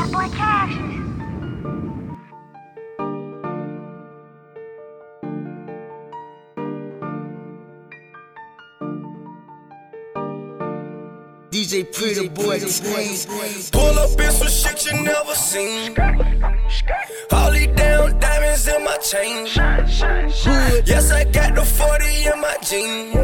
That boy Cassius. DJ Pretty Boy, pull up in some shit you never seen. All these damn diamonds in my chain. Yes, I got the 40 in my jeans.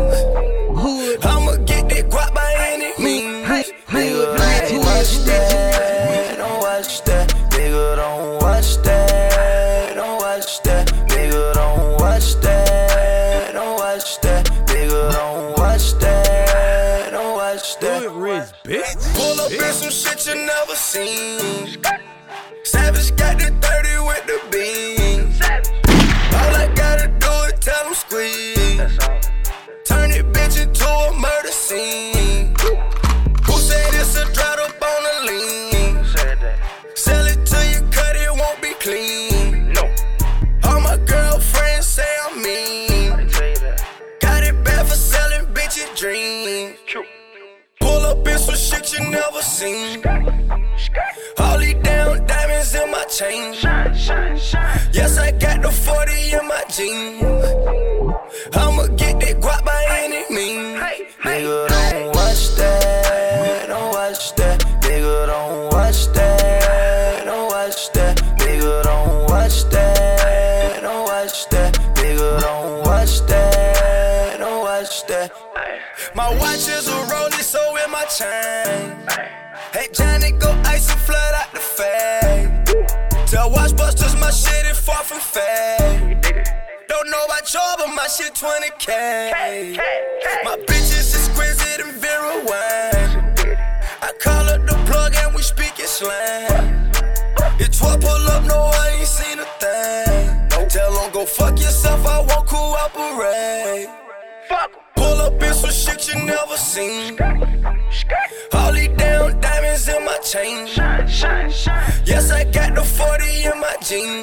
I'ma get that guap by any means. Nigga, don't watch that. Don't watch that. Nigga, don't watch that. Don't watch that. Nigga, don't watch that. Don't watch that. Nigga, don't watch that. Don't watch that. Pull up in some shit you never seen. Savage got the 30 with the beam. All I gotta do is tell them squeeze. Turn it bitch into a murder scene. Who said it's a drought up on the lean? Sell it till you cut it, won't be clean. All my girlfriends say I'm mean. Got it bad for selling bitches dreams. Pull up in some shit you never seen. All these damn diamonds in my chain. Yes, I got the 40 in my jeans. I'ma get that guap by any means. Nigga, don't watch that. Don't watch that. Nigga, don't watch that. Don't watch that. Nigga, don't watch that. Don't watch that. Nigga, don't watch that. Don't watch that. My watch is a Rollie, so in my chain. Hey Johnny, go ice and flood out the fade. Tell Watchbusters my shit is far from fade. Don't know about y'all, but my shit 20K. My bitch is exquisite and Vera wine. I call up the plug and we speaking slang. It's 12 pull up, no, I ain't seen a thing. Tell them go fuck yourself, I won't cooperate. Pull up in some shit you never seen. All these damn diamonds in my chain. Yes, I got the 40 in my jeans.